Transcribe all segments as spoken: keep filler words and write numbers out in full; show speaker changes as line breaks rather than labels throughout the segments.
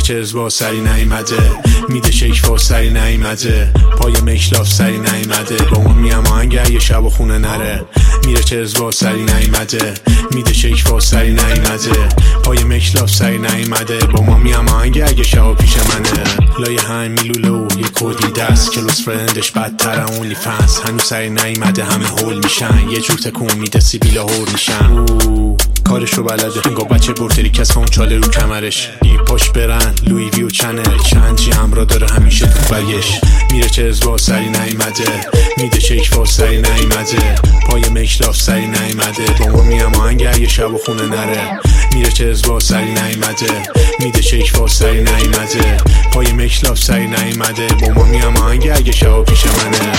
میره چرز با سری نیمده، میده شیک با سری نیمده، پای مکلاف سری نیمده، با ما میام آهنگ یه شب و خونه نره. میره چرز با سری نیمده، میده شیک با سری نیمده، پای مکلاف سری نیمده، با ما میام آهنگ اگه شب پیش منه. لایه هم میلوله و یه کودی دست، کلوس فرندش بدتره اونلی فنس، هنوز سری نیمده همه هول میشن، یه جور تکون میده سیبیلا هور میشن. کارشو بلده انگاه بچه برتری کس اون چاله رو کمرش، ای پاش برن لوی ویو چنل، چند جی همرا داره همیشه تو بگش. میره چرز با سری نیمده، میده شیک با سری نیمده، پای مکلاف سری نیمده، با ما میام آهنگ یه شب و خونه نره. میره چرز با سری نیمده، میده شیک با سری نیمده، پای مکلاف سری نیمده، با ما میام آهنگ اگه شب پیش منه.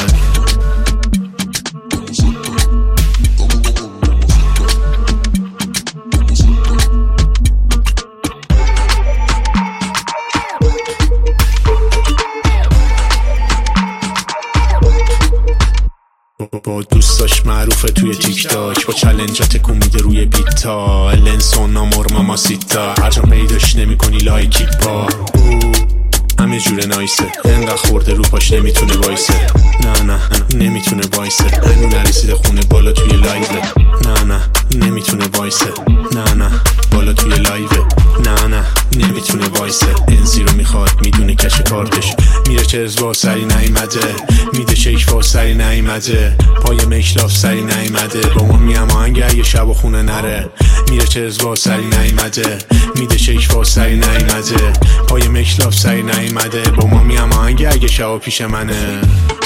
با دوستاش معروفه توی تیک تاک، با چلنجات تکون میده روی بیتا، لنسون نامور ماماسیتا، هر جا پیداش نمی کنی لایکی پا. همه جور نایسه، انقدر خورده رو پاش نمیتونه وایسه، نه نه نمیتونه وایسه، هنو نرسیده خونه بالا توی لایوه، نه نه نمیتونه وایسه، نه نه بالا توی لایوه، نه نه نمیتونه وایسه، انزی رو میخواد میدونه کش کارتش. میره چرز با سری نیمده، میده شیک با سری نیمده، پای مکلاف سری نیمده، با ما میام آهنگ یه شب و خونه نره. میره چرز با سری نیمده، میده شیک با سری نیمده، پای مکلاف سری نیمده، با ما میام آهنگ اگه شب پیش منه.